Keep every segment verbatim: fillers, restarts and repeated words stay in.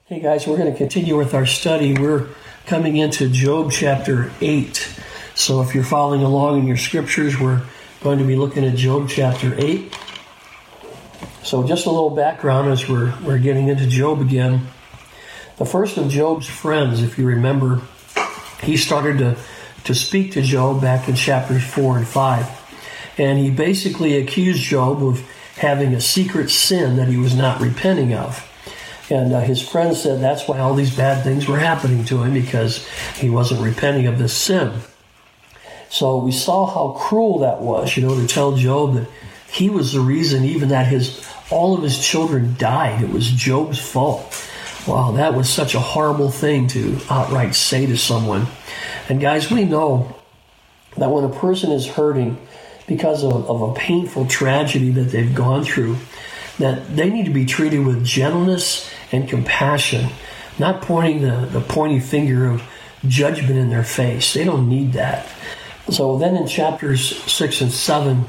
Hey guys, we're going to continue with our study. We're coming into Job chapter eight. So if you're following along in your scriptures, we're going to be looking at Job chapter eight. So just a little background as we're we're getting into Job again. The first of Job's friends, if you remember, he started to, to speak to Job back in chapters four and five. And he basically accused Job of having a secret sin that he was not repenting of. And uh, his friend said that's why all these bad things were happening to him, because he wasn't repenting of this sin. So we saw how cruel that was, you know, to tell Job that he was the reason even that his all of his children died. It was Job's fault. Wow, that was such a horrible thing to outright say to someone. And guys, we know that when a person is hurting because of, of a painful tragedy that they've gone through, that they need to be treated with gentleness and compassion, not pointing the, the pointy finger of judgment in their face. They don't need that. So then in chapters six and seven,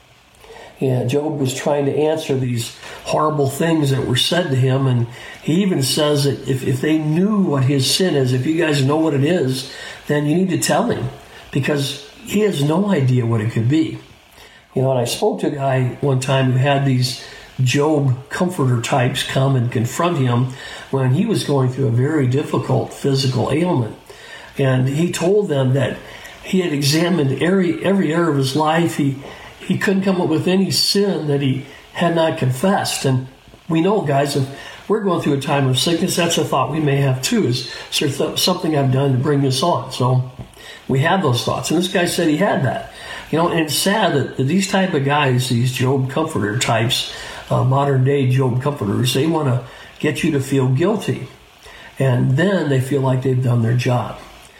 yeah, Job was trying to answer these horrible things that were said to him, and he even says that if, if they knew what his sin is, if you guys know what it is, then you need to tell him, because he has no idea what it could be. You know, and I spoke to a guy one time who had these Job comforter types come and confront him when he was going through a very difficult physical ailment. And he told them that he had examined every every area of his life. He he couldn't come up with any sin that he had not confessed. And we know, guys, if we're going through a time of sickness, that's a thought we may have too. Is there th- something I've done to bring this on? So we have those thoughts. And this guy said he had that. You know, and it's sad that, that these type of guys, these Job comforter types, uh, modern day Job comforters, they want to get you to feel guilty. And then they feel like they've done their job.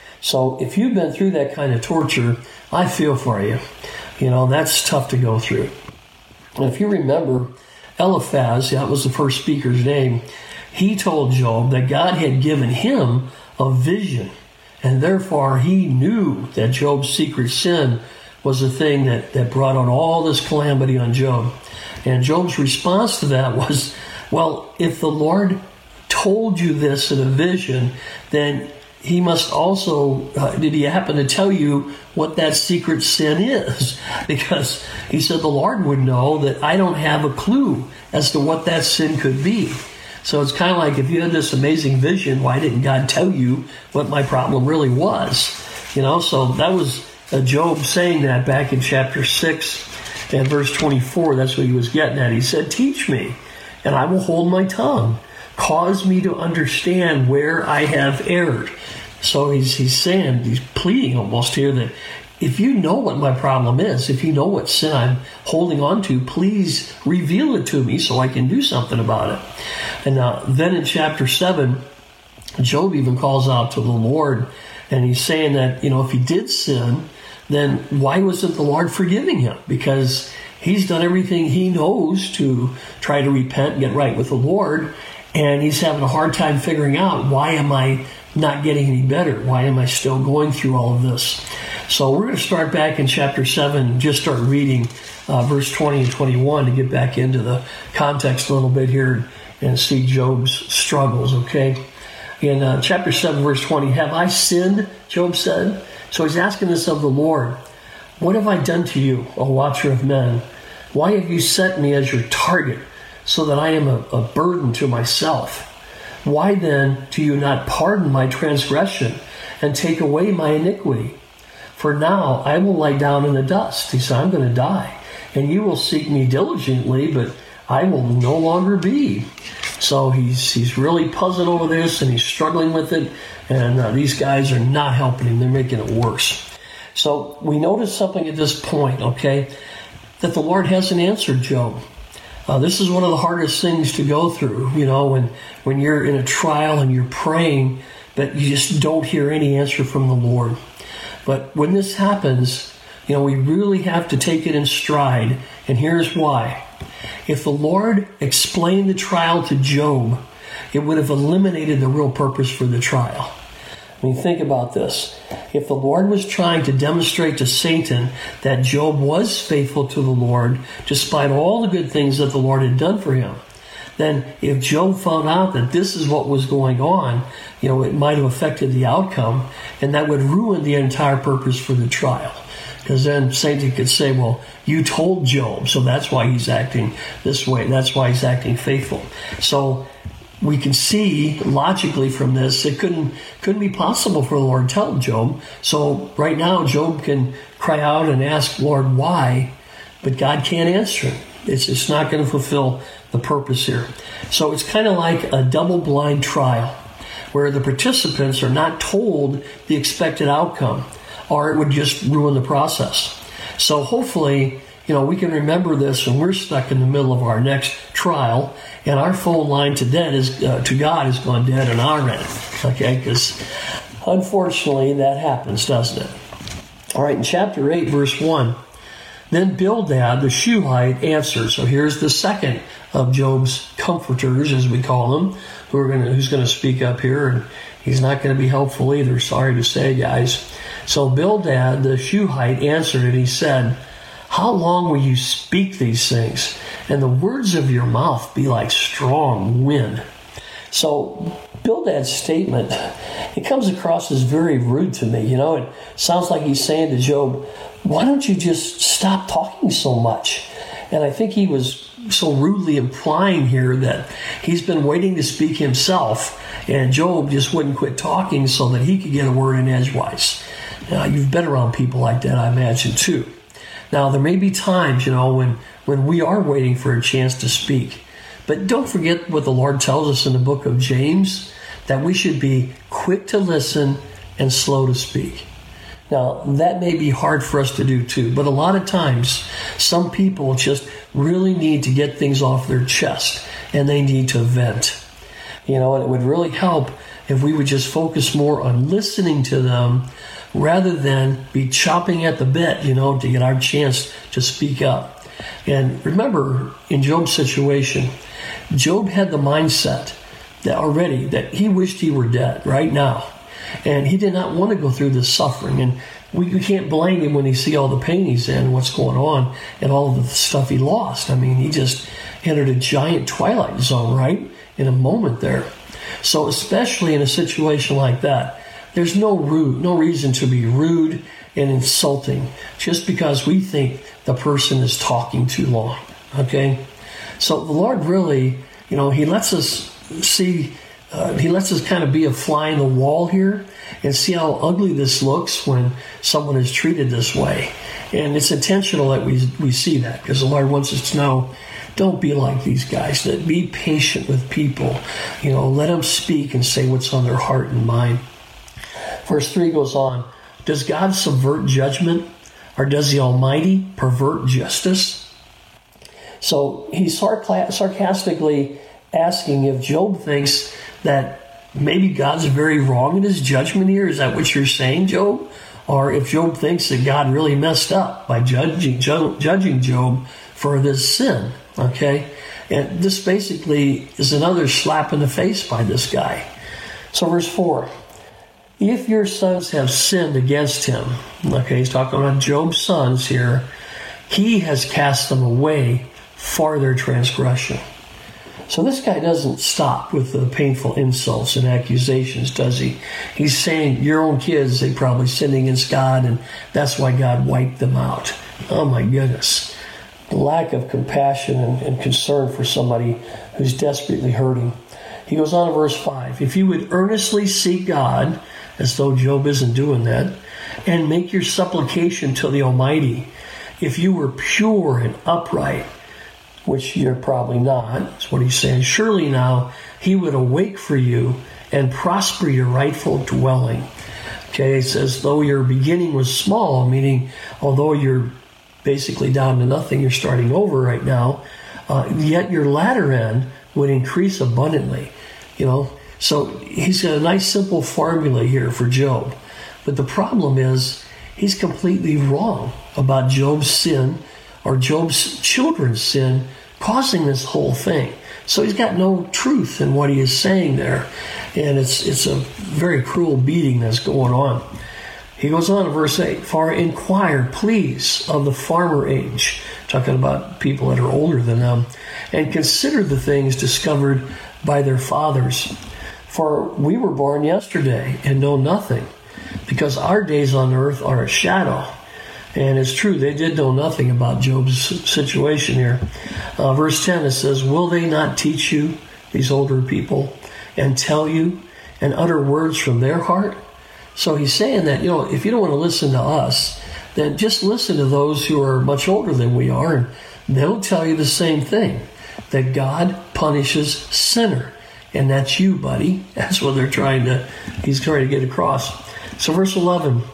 So if you've been through that kind of torture, I feel for you. You know, that's tough to go through. And if you remember, Eliphaz, that was the first speaker's name, he told Job that God had given him a vision. And therefore, he knew that Job's secret sin was the thing that, that brought on all this calamity on Job. And Job's response to that was, well, if the Lord told you this in a vision, then he must also, uh, did he happen to tell you what that secret sin is? Because he said the Lord would know that I don't have a clue as to what that sin could be. So it's kind of like, if you had this amazing vision, why didn't God tell you what my problem really was? You know, so that was uh, Job saying that back in chapter six and verse twenty-four. That's what he was getting at. He said, teach me, and I will hold my tongue. Cause me to understand where I have erred. So he's he's saying, he's pleading almost here that if you know what my problem is, if you know what sin I'm holding on to, please reveal it to me so I can do something about it. And uh, then in chapter seven, Job even calls out to the Lord, and he's saying that, you know, if he did sin, then why wasn't the Lord forgiving him? Because he's done everything he knows to try to repent and get right with the Lord, and he's having a hard time figuring out, why am I not getting any better? Why am I still going through all of this? So we're going to start back in chapter seven, just start reading uh, verse twenty and twenty-one to get back into the context a little bit here and see Job's struggles, okay? In uh, chapter seven, verse twenty, have I sinned, Job said? So he's asking this of the Lord. What have I done to you, O watcher of men? Why have you set me as your target, so that I am a, a burden to myself? Why then do you not pardon my transgression and take away my iniquity? For now I will lie down in the dust. He said, I'm going to die. And you will seek me diligently, but I will no longer be. So he's he's really puzzled over this, and he's struggling with it. And uh, these guys are not helping him. They're making it worse. So we notice something at this point, okay, that the Lord hasn't answered Job. Uh, this is one of the hardest things to go through, you know, when, when you're in a trial and you're praying, but you just don't hear any answer from the Lord. But when this happens, you know, we really have to take it in stride, and here's why. If the Lord explained the trial to Job, it would have eliminated the real purpose for the trial. I mean, think about this. If the Lord was trying to demonstrate to Satan that Job was faithful to the Lord, despite all the good things that the Lord had done for him, then if Job found out that this is what was going on, you know, it might have affected the outcome, and that would ruin the entire purpose for the trial. Because then Satan could say, well, you told Job, so that's why he's acting this way. That's why he's acting faithful. So we can see logically from this, it couldn't couldn't be possible for the Lord to tell Job. So right now, Job can cry out and ask, Lord, why? But God can't answer him. It's, it's not going to fulfill the purpose here. So it's kind of like a double-blind trial where the participants are not told the expected outcome, or it would just ruin the process. So hopefully, you know, we can remember this when we're stuck in the middle of our next trial, and our phone line to dead is uh, to God has gone dead on our end. Okay, because unfortunately that happens, doesn't it? All right, in chapter eight, verse one, then Bildad the Shuhite answered. So here's the second of Job's comforters, as we call him, who are going to, who's going to speak up here, and he's not going to be helpful either. Sorry to say, guys. So Bildad the Shuhite answered, and he said, how long will you speak these things, and the words of your mouth be like strong wind? So Bildad's statement, it comes across as very rude to me. You know, it sounds like he's saying to Job, why don't you just stop talking so much? And I think he was so rudely implying here that he's been waiting to speak himself, and Job just wouldn't quit talking so that he could get a word in edgewise. Now, you've been around people like that, I imagine, too. Now, there may be times, you know, when, when we are waiting for a chance to speak. But don't forget what the Lord tells us in the book of James, that we should be quick to listen and slow to speak. Now, that may be hard for us to do too, but a lot of times, some people just really need to get things off their chest, and they need to vent. You know, and it would really help if we would just focus more on listening to them rather than be chopping at the bit, you know, to get our chance to speak up. And remember, in Job's situation, Job had the mindset that already that he wished he were dead right now. And he did not want to go through this suffering. And we, we can't blame him when he see all the pain he's in, what's going on, and all of the stuff he lost. I mean, he just entered a giant twilight zone, right, in a moment there. So especially in a situation like that, there's no rude, no reason to be rude and insulting just because we think the person is talking too long, okay? So the Lord really, you know, he lets us see, uh, he lets us kind of be a fly in the wall here and see how ugly this looks when someone is treated this way. And it's intentional that we we see that, because the Lord wants us to know, don't be like these guys. That be patient with people. You know, let them speak and say what's on their heart and mind. Verse three goes on, does God subvert judgment, or does the Almighty pervert justice? So he's sarc- sarcastically asking if Job thinks that maybe God's very wrong in his judgment here. Is that what you're saying, Job? Or if Job thinks that God really messed up by judging, ju- judging Job for this sin, okay? And this basically is another slap in the face by this guy. So verse four, if your sons have sinned against him, okay, he's talking about Job's sons here, he has cast them away for their transgression. So this guy doesn't stop with the painful insults and accusations, does he? He's saying your own kids, they probably sinned against God, and that's why God wiped them out. Oh my goodness. The lack of compassion and, and concern for somebody who's desperately hurting. He goes on to verse five. If you would earnestly seek God, as though Job isn't doing that, and make your supplication to the Almighty, if you were pure and upright, which you're probably not, that's what he's saying, surely now he would awake for you and prosper your rightful dwelling. Okay, it says, though your beginning was small, meaning although you're basically down to nothing, you're starting over right now, uh, yet your latter end would increase abundantly. You know, so he's got a nice simple formula here for Job. But the problem is he's completely wrong about Job's sin, or Job's children's sin, causing this whole thing. So he's got no truth in what he is saying there. And it's it's a very cruel beating that's going on. He goes on to verse eight, for inquire, please, of the farmer age, talking about people that are older than them, and consider the things discovered by their fathers. For we were born yesterday and know nothing, because our days on earth are a shadow. And it's true, they did know nothing about Job's situation here. Uh, verse ten, it says, will they not teach you, these older people, and tell you, and utter words from their heart? So he's saying that, you know, if you don't want to listen to us, then just listen to those who are much older than we are, and they'll tell you the same thing, that God punishes sinner. And that's you, buddy. That's what they're trying to, he's trying to get across. So verse eleven,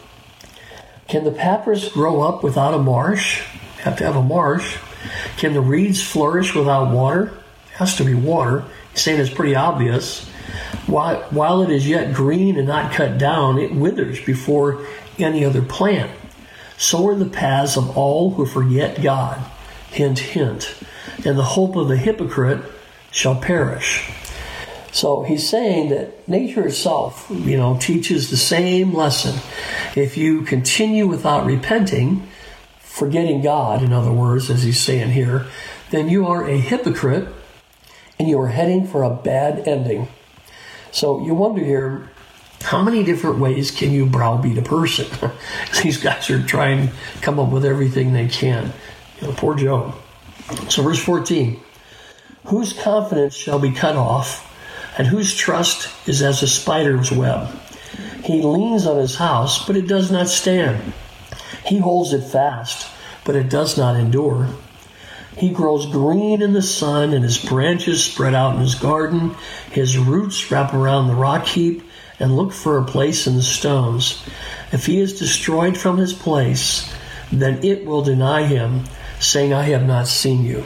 can the papyrus grow up without a marsh? You have to have a marsh. Can the reeds flourish without water? It has to be water. He's saying it's pretty obvious. While, while it is yet green and not cut down, it withers before any other plant. So are the paths of all who forget God. Hint, hint. And the hope of the hypocrite shall perish. So he's saying that nature itself, you know, teaches the same lesson. If you continue without repenting, forgetting God, in other words, as he's saying here, then you are a hypocrite and you are heading for a bad ending. So you wonder here, how many different ways can you browbeat a person? These guys are trying to come up with everything they can. You know, poor Job. So verse fourteen, whose confidence shall be cut off, and whose trust is as a spider's web? He leans on his house, but it does not stand. He holds it fast, but it does not endure. He grows green in the sun, and his branches spread out in his garden. His roots wrap around the rock heap and look for a place in the stones. If he is destroyed from his place, then it will deny him, saying, I have not seen you.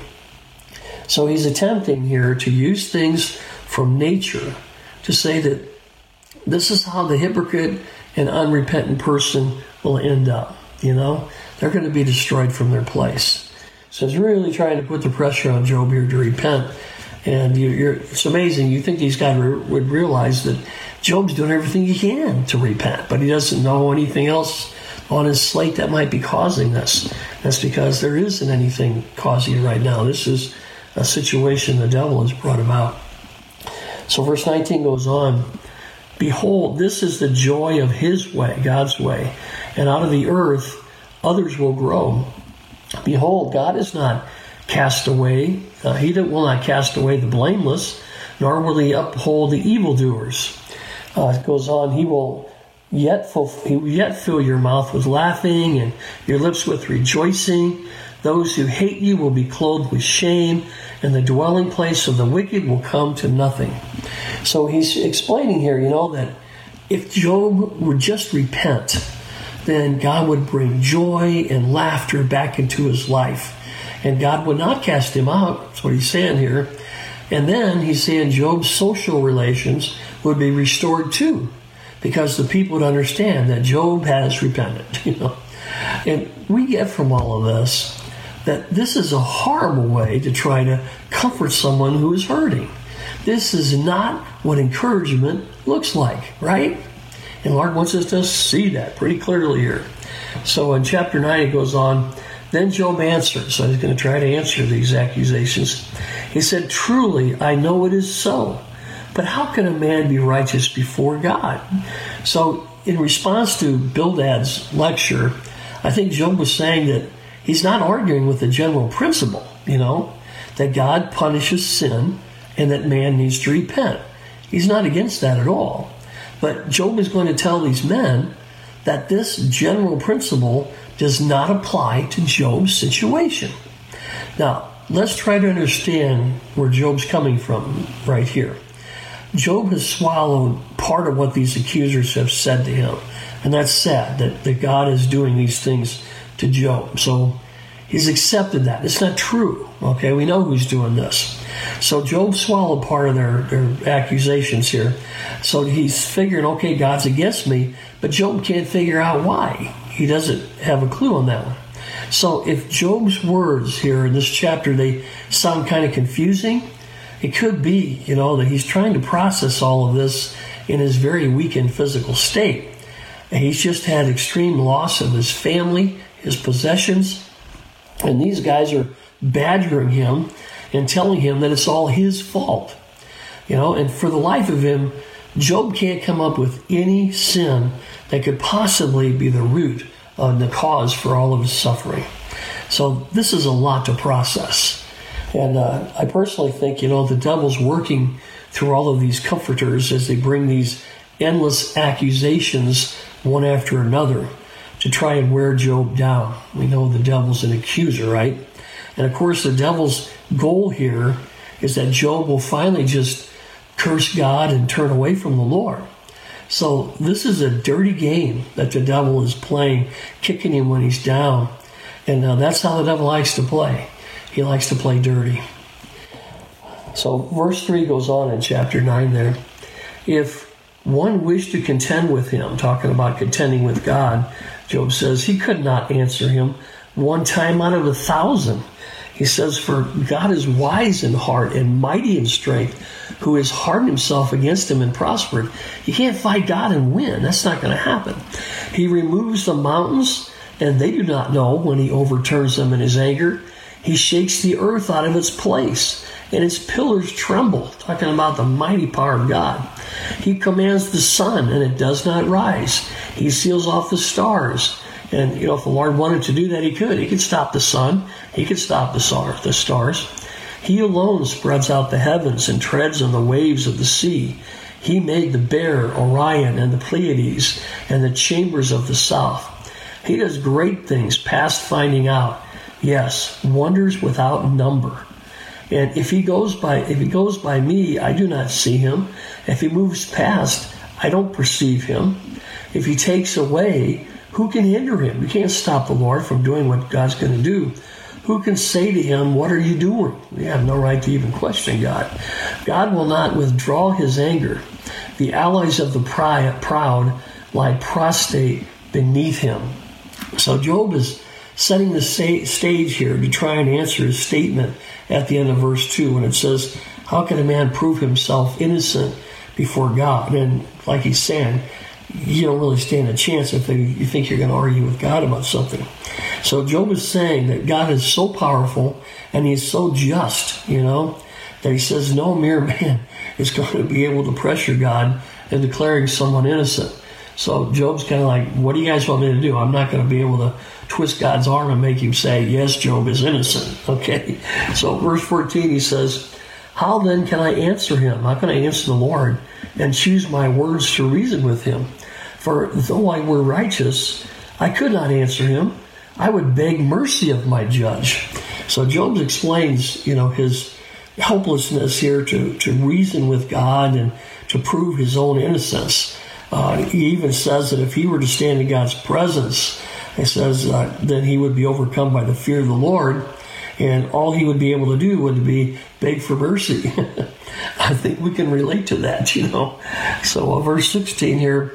So he's attempting here to use things from nature to say that this is how the hypocrite and unrepentant person will end up. You know, they're going to be destroyed from their place. So it's really trying to put the pressure on Job here to repent. And you, you're, it's amazing. You think these guys re- would realize that Job's doing everything he can to repent, but he doesn't know anything else on his slate that might be causing this. That's because there isn't anything causing it right now. This is a situation the devil has brought about. So verse nineteen goes on, behold, this is the joy of his way, God's way, and out of the earth others will grow. Behold, God is not cast away. Uh, he will not cast away the blameless, nor will he uphold the evildoers. Uh, it goes on, he will yet, fulfill, he will yet fill your mouth with laughing and your lips with rejoicing. Those who hate you will be clothed with shame, and the dwelling place of the wicked will come to nothing. So he's explaining here, you know, that if Job would just repent, then God would bring joy and laughter back into his life. And God would not cast him out. That's what he's saying here. And then he's saying Job's social relations would be restored too, because the people would understand that Job has repented. You know, and we get from all of this that this is a horrible way to try to comfort someone who is hurting. This is not what encouragement looks like, right? And Lord wants us to see that pretty clearly here. So in chapter nine, it goes on, then Job answered. So he's going to try to answer these accusations. He said, truly, I know it is so. But how can a man be righteous before God? So in response to Bildad's lecture, I think Job was saying that he's not arguing with the general principle, you know, that God punishes sin and that man needs to repent. He's not against that at all. But Job is going to tell these men that this general principle does not apply to Job's situation. Now, let's try to understand where Job's coming from right here. Job has swallowed part of what these accusers have said to him. And that's sad that, that God is doing these things to Job. So he's accepted that. It's not true. Okay, we know who's doing this. So Job swallowed part of their, their accusations here. So he's figuring, okay, God's against me, but Job can't figure out why. He doesn't have a clue on that one. So if Job's words here in this chapter, they sound kind of confusing, it could be, you know, that he's trying to process all of this in his very weakened physical state. And he's just had extreme loss of his family, his possessions, and these guys are badgering him and telling him that it's all his fault. You know, and for the life of him, Job can't come up with any sin that could possibly be the root of the cause for all of his suffering. So this is a lot to process. And uh, I personally think, you know, the devil's working through all of these comforters as they bring these endless accusations one after another to try and wear Job down. We know the devil's an accuser, right? And of course, the devil's goal here is that Job will finally just curse God and turn away from the Lord. So this is a dirty game that the devil is playing, kicking him when he's down. And uh, that's how the devil likes to play. He likes to play dirty. So verse three goes on in chapter nine there. If one wished to contend with him, talking about contending with God, Job says he could not answer him one time out of a thousand. He says, for God is wise in heart and mighty in strength, who has hardened himself against him and prospered. You can't fight God and win. That's not going to happen. He removes the mountains, and they do not know when he overturns them in his anger. He shakes the earth out of its place, and its pillars tremble, talking about the mighty power of God. He commands the sun, and it does not rise. He seals off the stars. And, you know, if the Lord wanted to do that, he could. He could stop the sun. He could stop the stars. He alone spreads out the heavens and treads on the waves of the sea. He made the Bear, Orion, and the Pleiades, and the chambers of the south. He does great things past finding out. Yes, wonders without number. And if he goes by, if he goes by me, I do not see him. If he moves past, I don't perceive him. If he takes away, who can hinder him? You can't stop the Lord from doing what God's going to do. Who can say to him, what are you doing? We have no right to even question God. God will not withdraw his anger. The allies of the proud lie prostrate beneath him. So Job is setting the stage here to try and answer his statement at the end of verse two when it says, how can a man prove himself innocent before God? And like he's saying, you don't really stand a chance if you think you're going to argue with God about something. So Job is saying that God is so powerful and he's so just, you know, that he says no mere man is going to be able to pressure God in declaring someone innocent. So Job's kind of like, what do you guys want me to do? I'm not going to be able to twist God's arm and make him say, yes, Job is innocent. Okay. So verse fourteen, he says, how then can I answer him? How can I answer the Lord and choose my words to reason with him? For though I were righteous, I could not answer him. I would beg mercy of my judge. So Job explains, you know, his helplessness here to, to reason with God and to prove his own innocence. Uh, he even says that if he were to stand in God's presence, he says uh, that he would be overcome by the fear of the Lord, and all he would be able to do would be beg for mercy. I think we can relate to that, you know. So uh, verse sixteen here,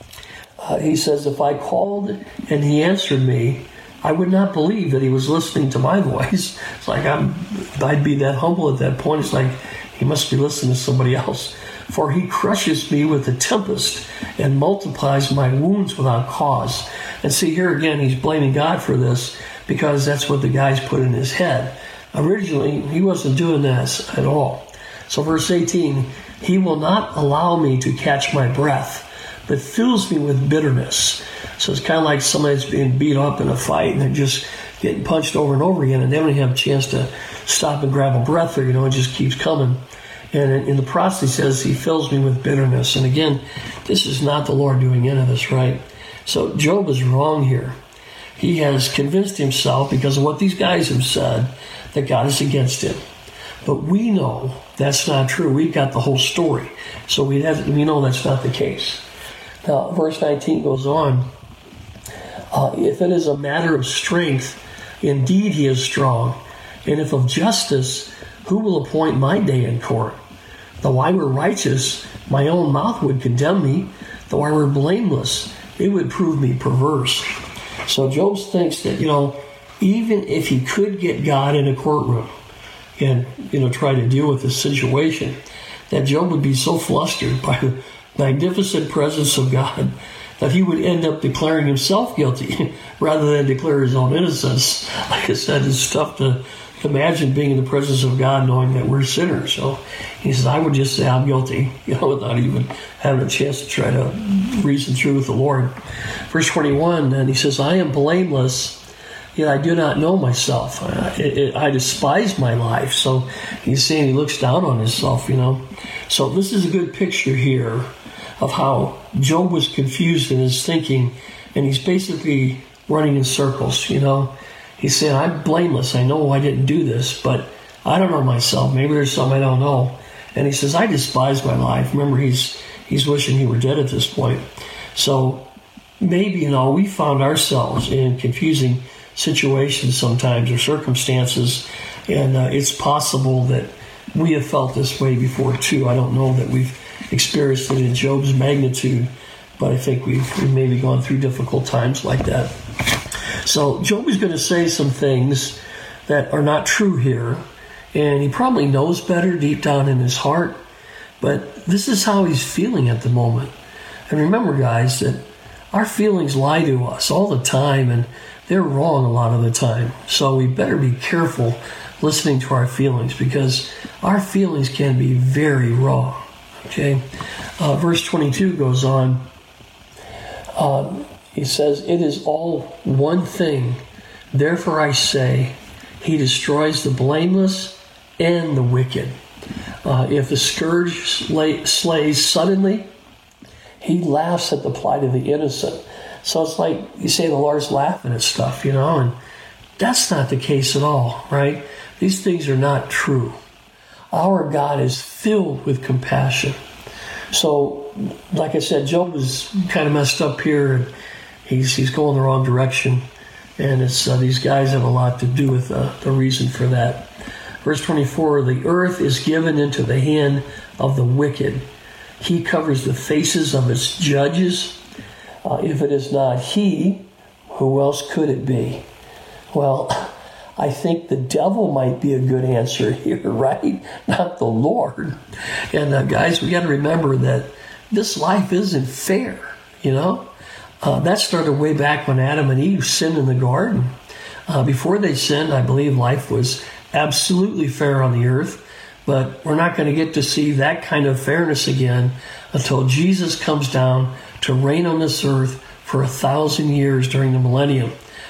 uh, he says, if I called and he answered me, I would not believe that he was listening to my voice. It's like I'm, I'd be that humble at that point. It's like he must be listening to somebody else. For he crushes me with a tempest and multiplies my wounds without cause. And see, here again, he's blaming God for this because that's what the guy's put in his head. Originally, he wasn't doing this at all. So verse eighteen, he will not allow me to catch my breath, but fills me with bitterness. So it's kind of like somebody's being beat up in a fight and they're just getting punched over and over again, and they don't even have a chance to stop and grab a breath, or, you know, it just keeps coming. And in the process, he says, he fills me with bitterness. And again, this is not the Lord doing any of this, right? So Job is wrong here. He has convinced himself, because of what these guys have said, that God is against him. But we know that's not true. We've got the whole story. So we have, we know that's not the case. Now, verse nineteen goes on. Uh, if it is a matter of strength, indeed he is strong. And if of justice, who will appoint my day in court? Though I were righteous, my own mouth would condemn me. Though I were blameless, it would prove me perverse. So Job thinks that, you know, even if he could get God in a courtroom and, you know, try to deal with this situation, that Job would be so flustered by the magnificent presence of God that he would end up declaring himself guilty rather than declare his own innocence. Like I said, it's tough to imagine being in the presence of God knowing that we're sinners. So he says, I would just say I'm guilty, you know, without even having a chance to try to reason through with the Lord. Verse twenty-one, and he says, I am blameless, yet I do not know myself. I, it, I despise my life. So he's saying he looks down on himself, you know. So this is a good picture here of how Job was confused in his thinking, and he's basically running in circles, you know. He's saying, I'm blameless. I know I didn't do this, but I don't know myself. Maybe there's something I don't know. And he says, I despise my life. Remember, he's he's wishing he were dead at this point. So maybe, you know, we found ourselves in confusing situations sometimes or circumstances, and uh, it's possible that we have felt this way before too. I don't know that we've experienced it in Job's magnitude, but I think we've, we've maybe gone through difficult times like that. So Job is going to say some things that are not true here, and he probably knows better deep down in his heart, but this is how he's feeling at the moment. And remember, guys, that our feelings lie to us all the time, and they're wrong a lot of the time. So we better be careful listening to our feelings, because our feelings can be very wrong. Okay, uh, verse twenty-two goes on. Um, he says, it is all one thing. Therefore I say, he destroys the blameless and the wicked. Uh, if the scourge slay, slays suddenly, he laughs at the plight of the innocent. So it's like you say the Lord's laughing at stuff, you know, and that's not the case at all, right? These things are not true. Our God is filled with compassion. So, like I said, Job was kind of messed up here, and he's he's going the wrong direction, and it's uh, these guys have a lot to do with uh, the reason for that. Verse twenty-four, the earth is given into the hand of the wicked. He covers the faces of its judges. Uh, if it is not he, who else could it be? Well, I think the devil might be a good answer here, right? Not the Lord. And uh, guys, we got to remember that this life isn't fair, you know? Uh, that started way back when Adam and Eve sinned in the garden. Uh, before they sinned, I believe life was absolutely fair on the earth, but we're not going to get to see that kind of fairness again until Jesus comes down to reign on this earth for a thousand years during the millennium.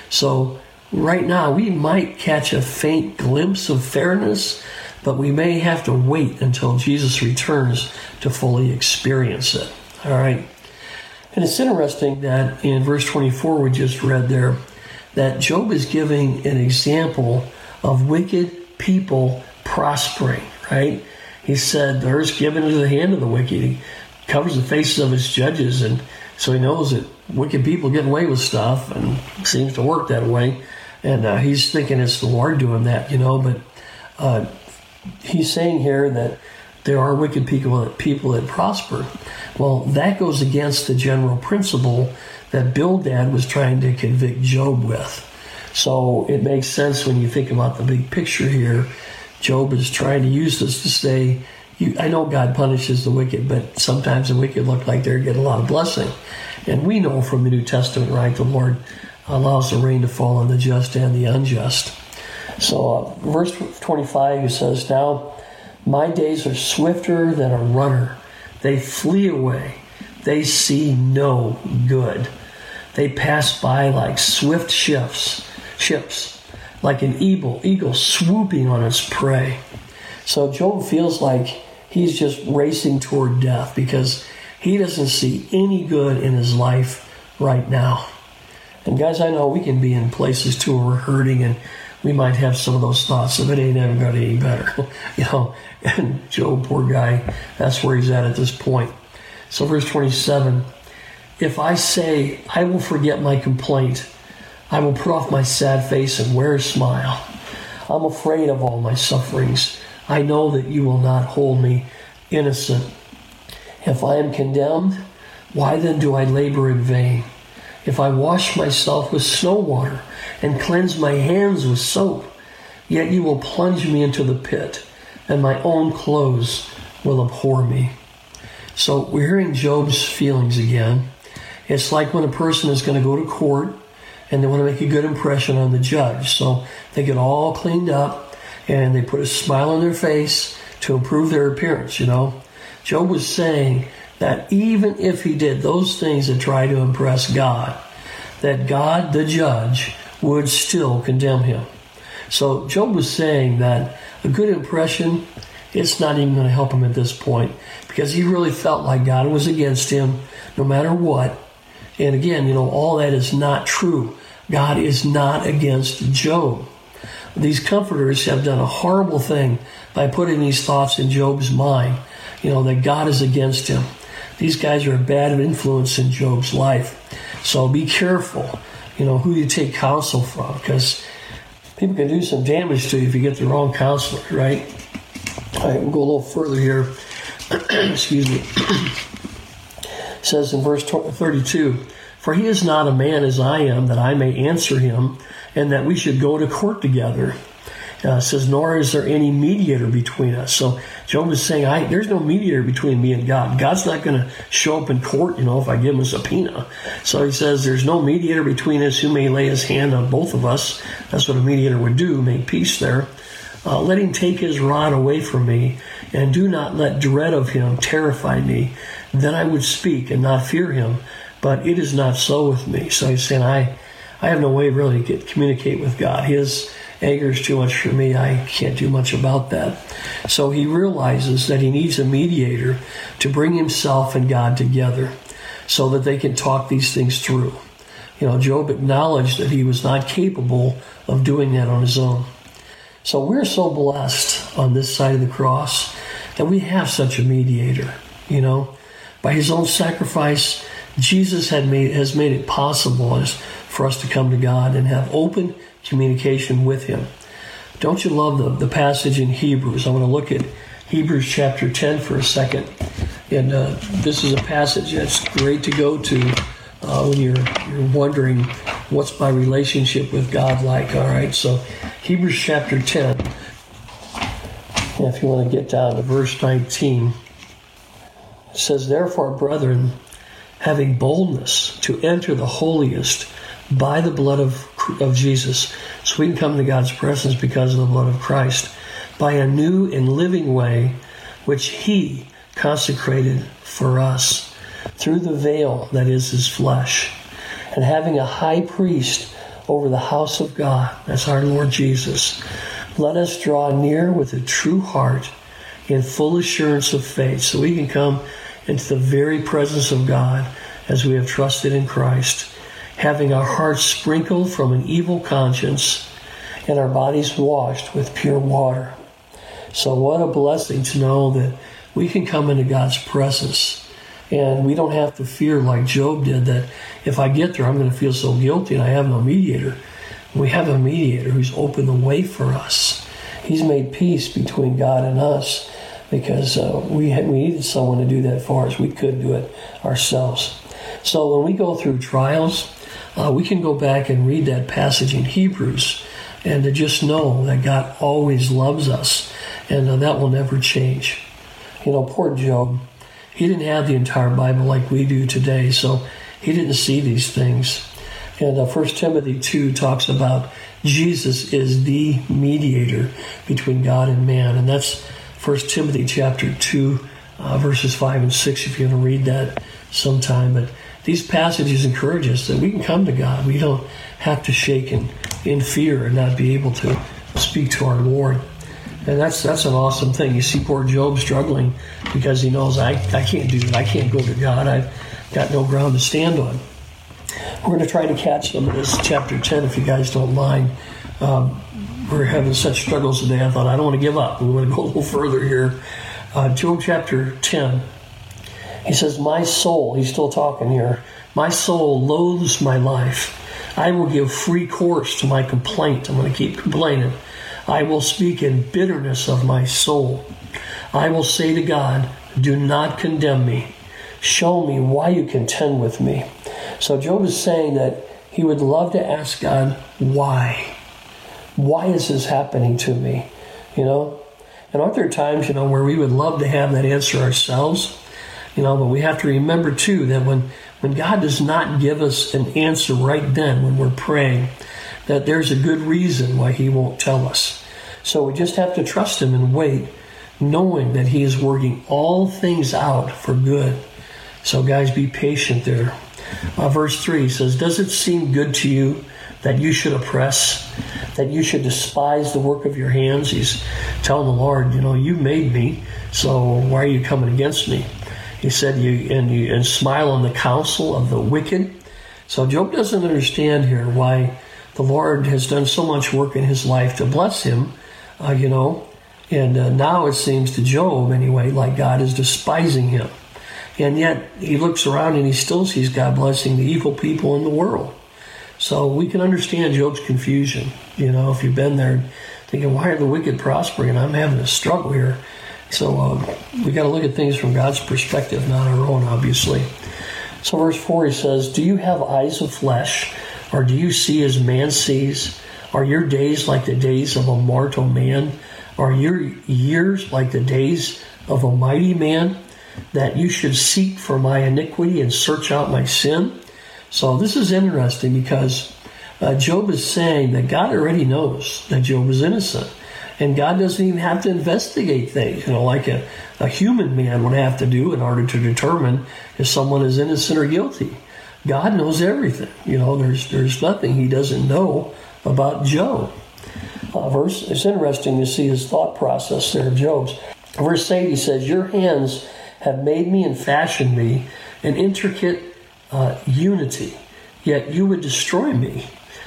So right now, we might catch a faint glimpse of fairness, but we may have to wait until Jesus returns to fully experience it. All right. And it's interesting that in verse twenty-four we just read there, that Job is giving an example of wicked people prospering, right? He said, the earth's given into the hand of the wicked. He covers the faces of his judges, and so he knows that wicked people get away with stuff, and it seems to work that way. And uh, he's thinking it's the Lord doing that, you know, but uh, he's saying here that there are wicked people, people that prosper. Well, that goes against the general principle that Bildad was trying to convict Job with. So it makes sense when you think about the big picture here. Job is trying to use this to say, you, I know God punishes the wicked, but sometimes the wicked look like they're getting a lot of blessing. And we know from the New Testament, right, the Lord allows the rain to fall on the just and the unjust. So uh, verse twenty-five, he says, now my days are swifter than a runner. They flee away. They see no good. They pass by like swift ships, ships, like an eagle, eagle swooping on its prey. So Job feels like he's just racing toward death because he doesn't see any good in his life right now. And guys, I know we can be in places too where we're hurting, and we might have some of those thoughts of it ain't ever going to get any better. you know, and Job, poor guy, that's where he's at at this point. So verse twenty-seven, if I say, I will forget my complaint, I will put off my sad face and wear a smile. I'm afraid of all my sufferings. I know that you will not hold me innocent. If I am condemned, why then do I labor in vain? If I wash myself with snow water and cleanse my hands with soap, yet you will plunge me into the pit, and my own clothes will abhor me. So we're hearing Job's feelings again. It's like when a person is going to go to court and they want to make a good impression on the judge. So they get all cleaned up, and they put a smile on their face to improve their appearance, you know. Job was saying that even if he did those things that try to impress God, that God, the judge, would still condemn him. So Job was saying that a good impression, it's not even going to help him at this point, because he really felt like God was against him no matter what. And again, you know, all that is not true. God is not against Job. These comforters have done a horrible thing by putting these thoughts in Job's mind, you know, that God is against him. These guys are a bad influence in Job's life. So be careful, you know, who you take counsel from, because people can do some damage to you if you get the wrong counselor, right? All right, we'll go a little further here. Excuse me. It says in verse thirty-two, "For he is not a man as I am, that I may answer him, and that we should go to court together." Uh, it says, "Nor is there any mediator between us." So Job is saying, I, there's no mediator between me and God. God's not going to show up in court, you know, if I give him a subpoena. So he says, there's no mediator between us who may lay his hand on both of us. That's what a mediator would do, make peace there. Uh, let him take his rod away from me, and do not let dread of him terrify me. Then I would speak and not fear him, but it is not so with me. So he's saying, I, I have no way really to get, communicate with God. His anger is too much for me. I can't do much about that. So he realizes that he needs a mediator to bring himself and God together so that they can talk these things through. You know, Job acknowledged that he was not capable of doing that on his own. So we're so blessed on this side of the cross that we have such a mediator, you know. By his own sacrifice, Jesus had made has made it possible as, for us to come to God and have open communication with him. Don't you love the, the passage in Hebrews? I want to look at Hebrews chapter ten for a second. And uh, this is a passage that's great to go to uh, when you're, you're wondering, what's my relationship with God like? All right, so Hebrews chapter ten. And if you want to get down to verse nineteen, it says, "Therefore, brethren, having boldness to enter the holiest by the blood of, of Jesus," so we can come to God's presence because of the blood of Christ, "by a new and living way, which he consecrated for us, through the veil that is his flesh, and having a high priest over the house of God," that's our Lord Jesus, "let us draw near with a true heart in full assurance of faith," so we can come into the very presence of God as we have trusted in Christ, "having our hearts sprinkled from an evil conscience and our bodies washed with pure water." So what a blessing to know that we can come into God's presence and we don't have to fear like Job did, that if I get there I'm going to feel so guilty and I have no mediator. We have a mediator who's opened the way for us. He's made peace between God and us, because uh, we had, we needed someone to do that for us. We couldn't do it ourselves. So when we go through trials, uh, we can go back and read that passage in Hebrews and to just know that God always loves us, and uh, that will never change. You know, poor Job, he didn't have the entire Bible like we do today, so he didn't see these things. And uh, First Timothy two talks about Jesus is the mediator between God and man, and that's First Timothy chapter two, uh, verses five and six, if you want to read that sometime. But these passages encourage us that we can come to God. We don't have to shake in, in fear and not be able to speak to our Lord. And that's that's an awesome thing. You see poor Job struggling because he knows, I, I can't do it. I can't go to God. I've got no ground to stand on. We're going to try to catch some of this chapter ten, if you guys don't mind. Um, we're having such struggles today, I thought I don't want to give up. We want to go a little further here. Uh, Job chapter ten. He says, "My soul," he's still talking here, "my soul loathes my life. I will give free course to my complaint." I'm going to keep complaining. "I will speak in bitterness of my soul. I will say to God, do not condemn me. Show me why you contend with me." So Job is saying that he would love to ask God, why? Why is this happening to me? You know? And aren't there times, you know, where we would love to have that answer ourselves? You know, but we have to remember, too, that when, when God does not give us an answer right then when we're praying, that there's a good reason why he won't tell us. So we just have to trust him and wait, knowing that he is working all things out for good. So guys, be patient there. Uh, verse three says, does it seem good to you that you should oppress, that you should despise the work of your hands? He's telling the Lord, you know, you made me, so why are you coming against me? He said, you and you and smile on the counsel of the wicked. So Job doesn't understand here why the Lord has done so much work in his life to bless him, uh, you know, and uh, now it seems to Job, anyway, like God is despising him. And yet he looks around and he still sees God blessing the evil people in the world. So we can understand Job's confusion. You know, if you've been there thinking, why are the wicked prospering? I'm having a struggle here. So uh, we got to look at things from God's perspective, not our own, obviously. So verse four, he says, do you have eyes of flesh, or do you see as man sees? Are your days like the days of a mortal man? Are your years like the days of a mighty man? That you should seek for my iniquity and search out my sin? So this is interesting because uh, Job is saying that God already knows that Job is innocent. And God doesn't even have to investigate things, you know, like a, a human man would have to do in order to determine if someone is innocent or guilty. God knows everything. You know, there's there's nothing he doesn't know about Job. Uh, verse, it's interesting to see his thought process there of Job's. Verse eight, he says, your hands have made me and fashioned me an intricate uh, unity, yet you would destroy me.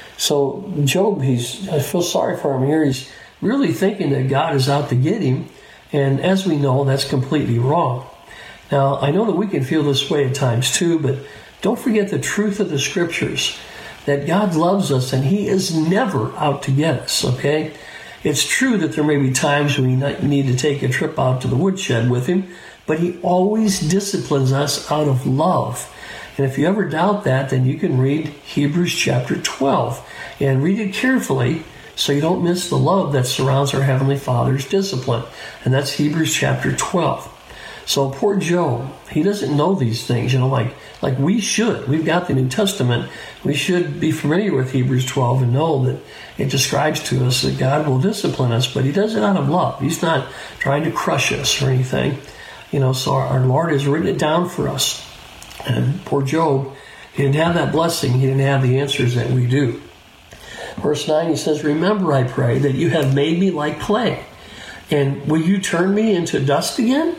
So Job, he's I feel sorry for him here. He's really thinking that God is out to get him, and as we know, that's completely wrong. Now, I know that we can feel this way at times too, but don't forget the truth of the Scriptures, that God loves us and he is never out to get us, okay? It's true that there may be times when we need to take a trip out to the woodshed with him, but he always disciplines us out of love. And if you ever doubt that, then you can read Hebrews chapter twelve and read it carefully so you don't miss the love that surrounds our Heavenly Father's discipline. And that's Hebrews chapter twelve. So poor Job, he doesn't know these things, you know, like, like we should. We've got the New Testament. We should be familiar with Hebrews twelve and know that it describes to us that God will discipline us, but he does it out of love. He's not trying to crush us or anything. You know, so our, our Lord has written it down for us. And poor Job, he didn't have that blessing. He didn't have the answers that we do. Verse nine, he says, remember, I pray, that you have made me like clay. And will you turn me into dust again?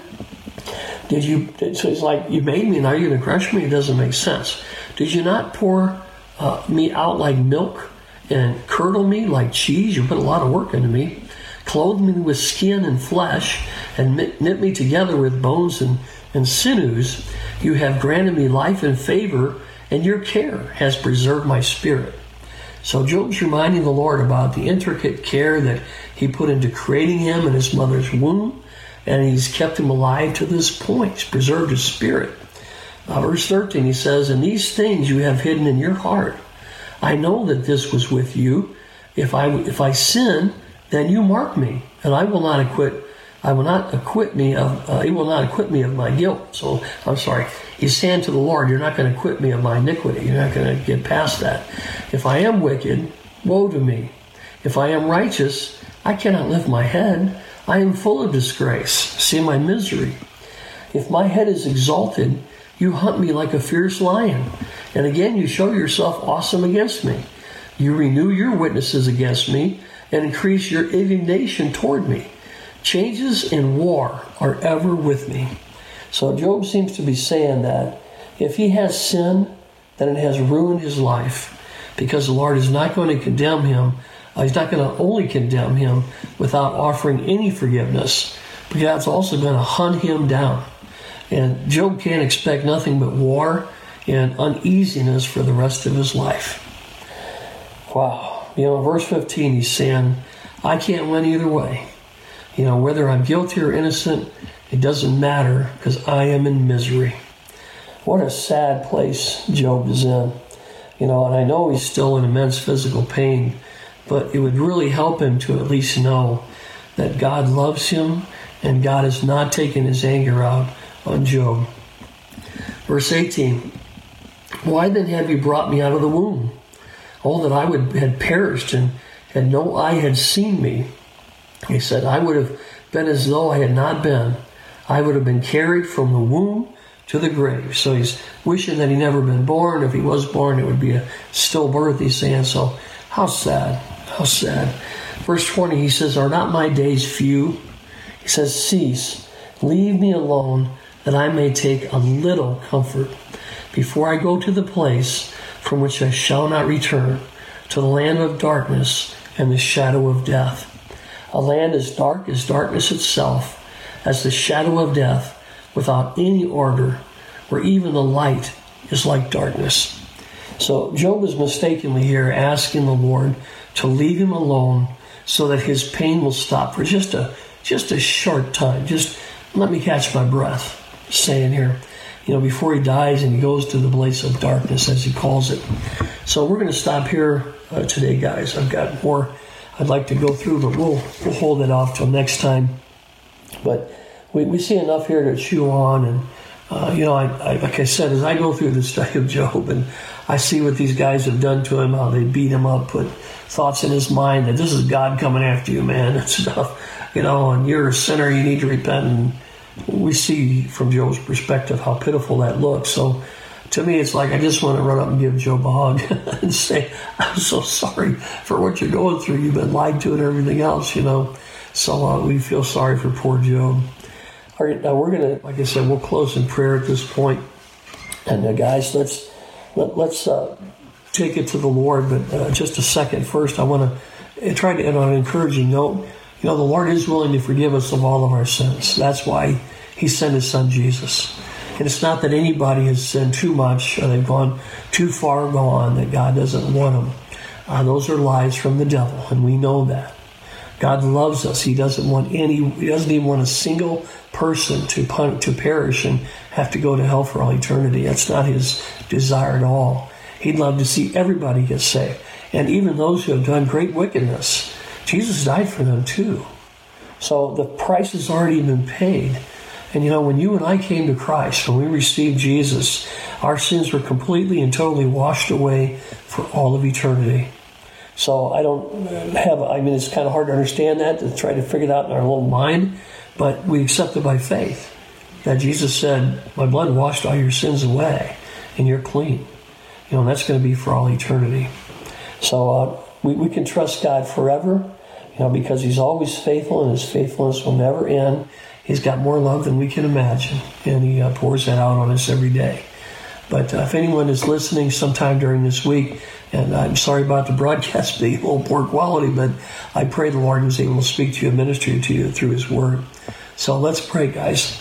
Did you, so it's like, you made me, now you're going to crush me? It doesn't make sense. Did you not pour uh, me out like milk and curdle me like cheese? You put a lot of work into me. Clothe me with skin and flesh and knit me together with bones and, and sinews. You have granted me life and favor, and your care has preserved my spirit. So Job's reminding the Lord about the intricate care that he put into creating him in his mother's womb, and he's kept him alive to this point. He's preserved his spirit. Uh, verse thirteen, he says, and these things you have hidden in your heart. I know that this was with you. If I if I sin, then you mark me, and I will not acquit. I will not acquit me of. Uh, he will not acquit me of my guilt. So I'm sorry. He's saying to the Lord, "You're not going to acquit me of my iniquity. You're not going to get past that. If I am wicked, woe to me. If I am righteous, I cannot lift my head. I am full of disgrace. See my misery. If my head is exalted, you hunt me like a fierce lion, and again you show yourself awesome against me. You renew your witnesses against me and increase your indignation toward me. Changes in war are ever with me." So Job seems to be saying that if he has sinned, then it has ruined his life, because the Lord is not going to condemn him. Uh, he's not going to only condemn him without offering any forgiveness, but God's also going to hunt him down. And Job can't expect nothing but war and uneasiness for the rest of his life. Wow. You know, verse fifteen, he's saying, I can't win either way. You know, whether I'm guilty or innocent, it doesn't matter, because I am in misery. What a sad place Job is in. You know, and I know he's still in immense physical pain, but it would really help him to at least know that God loves him and God has not taken his anger out on Job. Verse eighteen, why then have you brought me out of the womb? Oh, that I would had perished and had no eye had seen me. He said, I would have been as though I had not been. I would have been carried from the womb to the grave. So he's wishing that he never been born. If he was born, it would be a stillbirth, he's saying. So how sad, how sad. Verse twenty, he says, are not my days few? He says, cease, leave me alone, that I may take a little comfort before I go to the place from which I shall not return, to the land of darkness and the shadow of death. A land as dark as darkness itself, as the shadow of death, without any order, where even the light is like darkness. So Job is mistakenly here asking the Lord to leave him alone so that his pain will stop for just a just a short time. Just let me catch my breath, saying here, you know, before he dies and he goes to the place of darkness, as he calls it. So we're going to stop here uh, today, guys. I've got more I'd like to go through, but we'll, we'll hold it off till next time. But we, we see enough here to chew on. And, uh, you know, I, I, like I said, as I go through the study of Job and I see what these guys have done to him, how they beat him up, put thoughts in his mind that this is God coming after you, man, and stuff, you know, and you're a sinner, you need to repent. And we see from Job's perspective how pitiful that looks. So to me, it's like I just want to run up and give Job a hug and say, I'm so sorry for what you're going through. You've been lied to and everything else, you know. So uh, we feel sorry for poor Job. All right, now we're going to, like I said, we'll close in prayer at this point. And uh, guys, let's let, let's uh, take it to the Lord. But uh, just a second. First, I want to try to end on an encouraging note. You know, the Lord is willing to forgive us of all of our sins. That's why he sent his son Jesus. And it's not that anybody has sinned too much or they've gone too far gone that God doesn't want them. Uh, those are lies from the devil, and we know that. God loves us. He doesn't want any. He doesn't even want a single person to pun- to perish and have to go to hell for all eternity. That's not his desire at all. He'd love to see everybody get saved, and even those who have done great wickedness. Jesus died for them too. So the price has already been paid. And you know, when you and I came to Christ, when we received Jesus, our sins were completely and totally washed away for all of eternity. So I don't have, I mean, it's kind of hard to understand that, to try to figure it out in our little mind, but we accept it by faith. That Jesus said, my blood washed all your sins away, and you're clean. You know, and that's going to be for all eternity. So uh, we, we can trust God forever, you know, because he's always faithful, and his faithfulness will never end. He's got more love than we can imagine, and he uh, pours that out on us every day. But uh, if anyone is listening sometime during this week, and I'm sorry about the broadcast being a little poor quality, but I pray the Lord was able to speak to you and minister to you through his word. So let's pray, guys.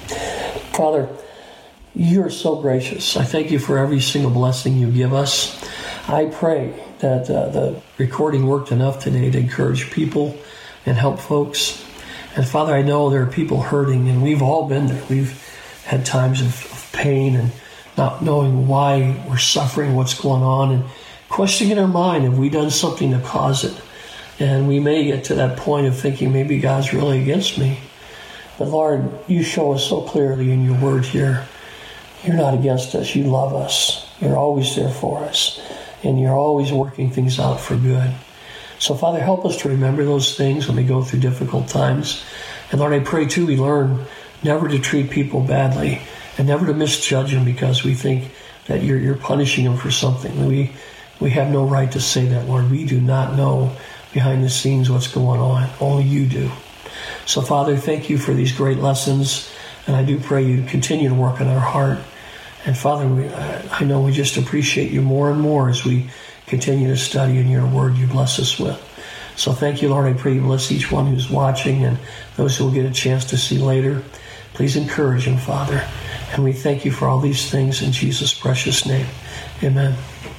Father, you're so gracious. I thank you for every single blessing you give us. I pray that uh, the recording worked enough today to encourage people and help folks. And Father, I know there are people hurting, and we've all been there. We've had times of, of pain and not knowing why we're suffering, what's going on, and questioning in our mind, have we done something to cause it? And we may get to that point of thinking maybe God's really against me. But Lord, you show us so clearly in your word here, you're not against us. You love us. You're always there for us. And you're always working things out for good. So, Father, help us to remember those things when we go through difficult times. And, Lord, I pray, too, we learn never to treat people badly and never to misjudge them because we think that you're you're punishing them for something. We we have no right to say that, Lord. We do not know behind the scenes what's going on. Only you do. So, Father, thank you for these great lessons. And I do pray you continue to work on our heart. And, Father, we, I know we just appreciate you more and more as we continue to study in your word you bless us with. So thank you, Lord. I pray you bless each one who's watching and those who will get a chance to see later. Please encourage them, Father. And we thank you for all these things in Jesus' precious name. Amen.